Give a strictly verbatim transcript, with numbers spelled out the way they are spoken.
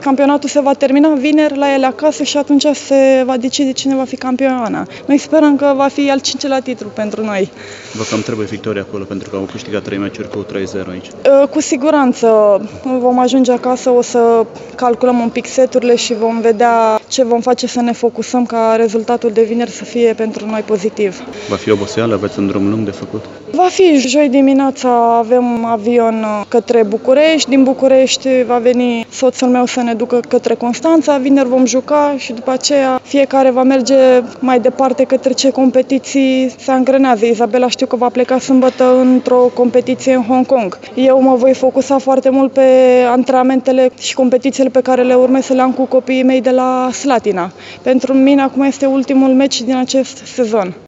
campionatul se va termina vineri la ele acasă și atunci se va decide cine va fi campioana. Noi sperăm că va fi al cincelea titlu pentru noi. Vă cam trebuie victoria acolo pentru că au câștigat trei meciuri cu trei zero aici. Cu siguranță vom ajunge acasă, o să calculăm un pic seturile și vom vedea ce vom face să ne focusăm ca rezultatul de vineri să fie pentru noi pozitiv. Va fi oboseală? Aveți un drum lung de făcut? Va fi. Joi dimineața avem avion către București. Din București va veni soțul meu să ne ducă către Constanța. Vineri vom juca și după aceea fiecare va merge mai departe către ce competiții se angrenează. Izabela știu că va pleca sâmbătă într-o competiție în Hong Kong. Eu mă voi focusa foarte mult pe antrenamentele și competițiile pe care le urmez să le am cu copiii mei de la Slatina. Pentru mine acum este ultimul meci din acest sezon.